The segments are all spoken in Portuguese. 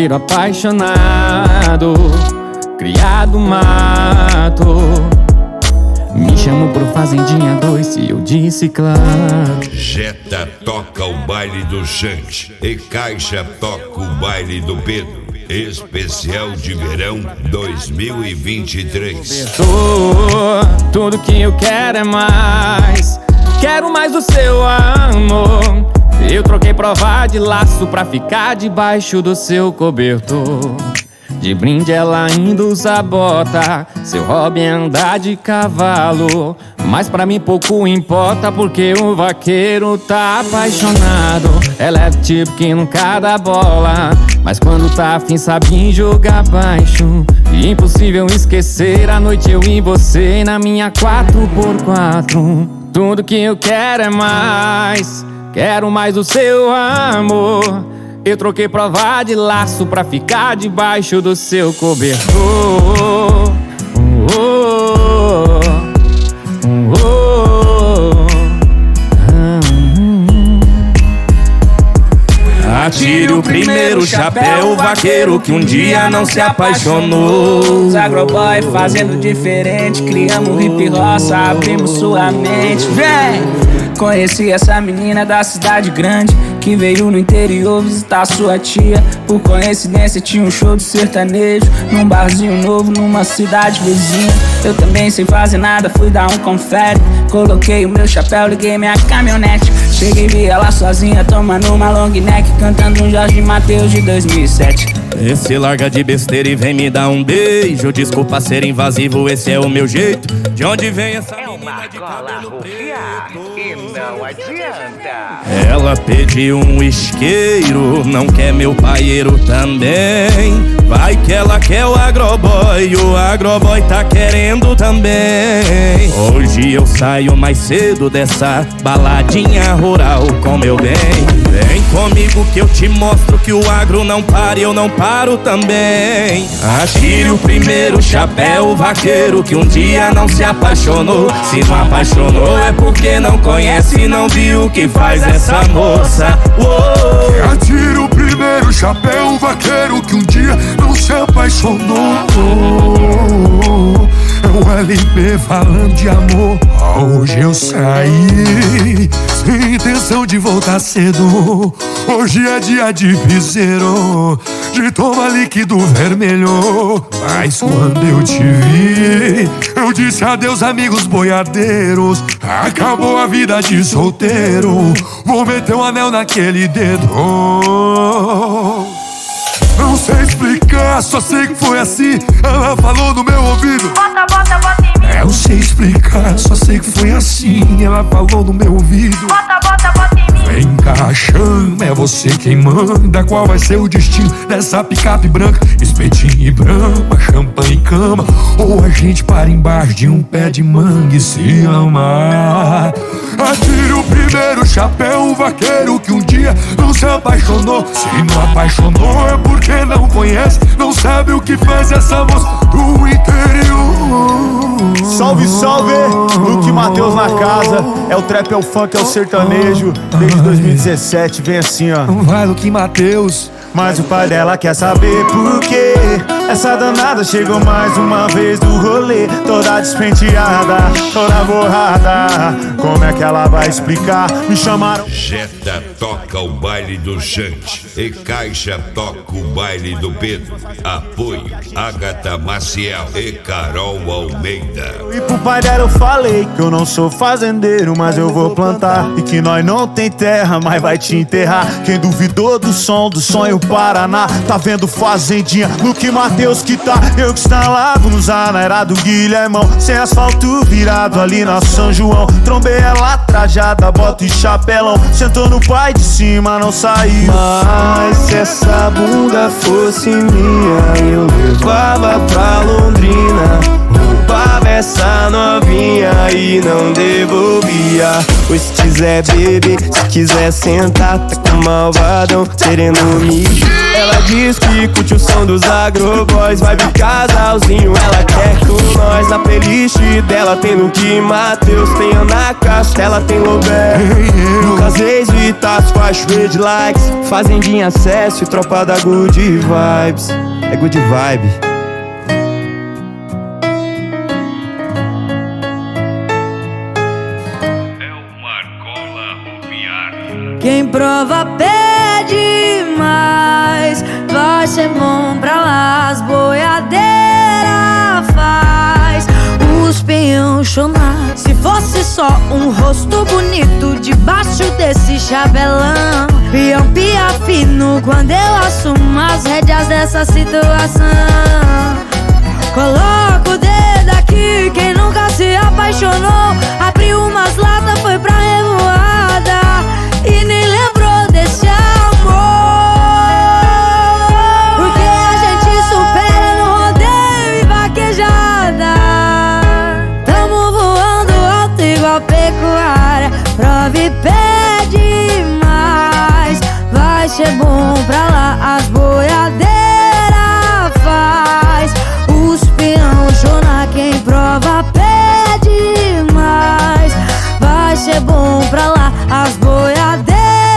vaqueiro apaixonado, criado mato. Me chamou pro Fazendinha 2 e eu disse claro. Jetta toca o baile do Xande e Caixa toca o baile do Pedro. Especial de verão 2023. Tudo que eu quero é mais. Quero mais do seu amor. Eu troquei prova de laço pra ficar debaixo do seu cobertor. De brinde ela ainda usa bota. Seu hobby é andar de cavalo. Mas pra mim pouco importa, porque o vaqueiro tá apaixonado. Ela é do tipo que nunca dá bola, mas quando tá afim sabe jogar baixo. E impossível esquecer a noite eu e você na minha 4x4. Tudo que eu quero é mais. Quero mais do seu amor. Eu troquei prova de laço pra ficar debaixo do seu cobertor. Atire o primeiro chapéu, vaqueiro que um dia não se apaixonou. Os agroboy fazendo diferente, criamos hip roça, abrimos sua mente. Vem! Conheci essa menina da cidade grande, que veio no interior visitar sua tia. Por coincidência tinha um show de sertanejo num barzinho novo numa cidade vizinha. Eu também sem fazer nada, fui dar um confere. Coloquei o meu chapéu, liguei minha caminhonete. Cheguei e vi ela sozinha, tomando uma long neck, cantando um Jorge Mateus de 2007. Esse larga de besteira e vem me dar um beijo. Desculpa ser invasivo, esse é o meu jeito. De onde vem essa menina de cabelo preto? E não adianta. Ela pediu um isqueiro, não quer meu paieiro também. Vai que ela quer o agroboy tá querendo também. Hoje eu saio mais cedo dessa baladinha rural com meu bem. Vem comigo que eu te mostro que o agro não para e eu não paro também. Atire o primeiro chapéu, vaqueiro que um dia não se apaixonou. Se não apaixonou é porque não conhece e não viu o que faz essa moça. Atire o primeiro chapéu, vaqueiro que um dia não se apaixonou. É o LP falando de amor. Hoje eu saí sem intenção de voltar cedo. Hoje é dia de piseiro, de tomar líquido vermelho. Mas quando eu te vi, eu disse adeus amigos boiadeiros. Acabou a vida de solteiro, vou meter um anel naquele dedo. Não sei explicar, só sei que foi assim. Ela falou no meu ouvido. Bota em mim. Eu sei explicar, só sei que foi assim. Ela falou no meu ouvido. Bota em mim. Vem cá, chama, é você quem manda. Qual vai ser o destino dessa picape branca? Espetinho e brama, champanhe e cama, ou a gente para embaixo de um pé de manga e se amar. Atire o primeiro chapéu, vaqueiro que um dia não se apaixonou. Se não apaixonou é porque não conhece, não sabe o que faz essa moça do interior. Salve, salve! Luke Mateus na casa. É o trap, é o funk, é o sertanejo. Desde 2017 vem assim, ó. Vai, Luke Mateus. Mas o pai dela quer saber por quê. Essa danada chegou mais uma vez do rolê, toda despenteada, toda borrada. Como é que ela vai explicar? Me chamaram. Jetta toca o baile do Xande e Caixa toca o baile do Pedro. Apoio Agatha Maciel e Carol Almeida. E pro pai dela eu falei que eu não sou fazendeiro, mas eu vou plantar. E que nós não tem terra, mas vai te enterrar. Quem duvidou do som, do sonho Paraná, tá vendo fazendinha, Luke Mateus que tá. Eu que instalava no Zana, era do Guilhermão. Sem asfalto virado ali na São João. Trombei ela trajada, bota e chapelão. Sentou no pai de cima, não saiu. Mas se essa bunda fosse minha, eu levava pra Londrina. Roubava essa novinha e não devolvia. Pois se quiser beber, se quiser sentar, tá com malvadão querendo me. Ela diz que curte o som dos agroboys, vibe casalzinho, ela quer com nós. Na playlist dela tem Luke Mateus, tem Ana Castela, tem Lobé, Lucas Reis, Vitas, faz red likes, Fazendinha acesso e tropa da Good Vibes. É Good Vibe. Quem prova pede mais, vai ser bom pra lá. As boiadeiras faz os peão chorar. Se fosse só um rosto bonito debaixo desse chapelão, peão pia fino quando eu assumo as rédeas dessa situação. Coloca o dedo aqui, quem nunca se apaixonou, abriu umas latas, foi pra revoada e nem lembrou desse amor. Porque a gente supera no rodeio e vaquejada. Tamo voando alto igual pecuária. Prova e pede mais, vai ser bom pra lá. As boiadeiras faz os peão chorar. Quem prova pede mais, vai ser bom pra lá. As boiadeiras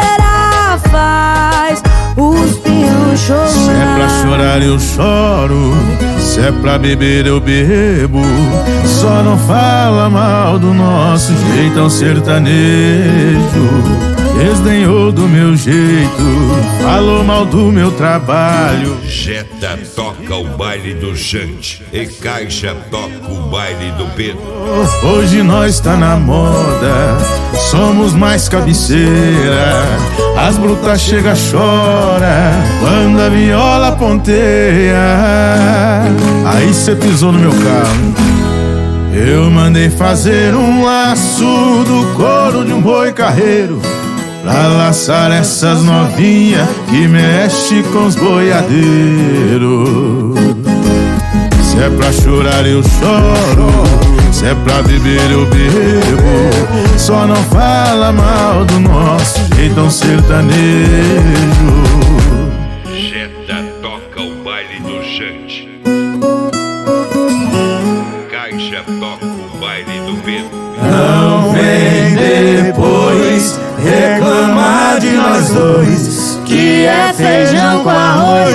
faz os peão chorar. Se é pra chorar eu choro, se é pra beber eu bebo. Só não fala mal do nosso jeitão sertanejo. Desdenhou do meu jeito, falou mal do meu trabalho. Jetta toca o baile do Jante e Caixa toca o baile do Pedro. Hoje nós tá na moda, somos mais cabeceira. As brutas chega, chora quando a viola ponteia. Aí cê pisou no meu carro, eu mandei fazer um laço do couro de um boi carreiro, pra laçar essas novinhas que mexe com os boiadeiros. Se é pra chorar eu choro, se é pra beber eu bebo. Só não fala mal do nosso jeitão sertanejo. Jetta toca o baile do Jante, Caixa toca o baile do Pedro. Não vem depois reclamar de nós dois, que é feijão com arroz.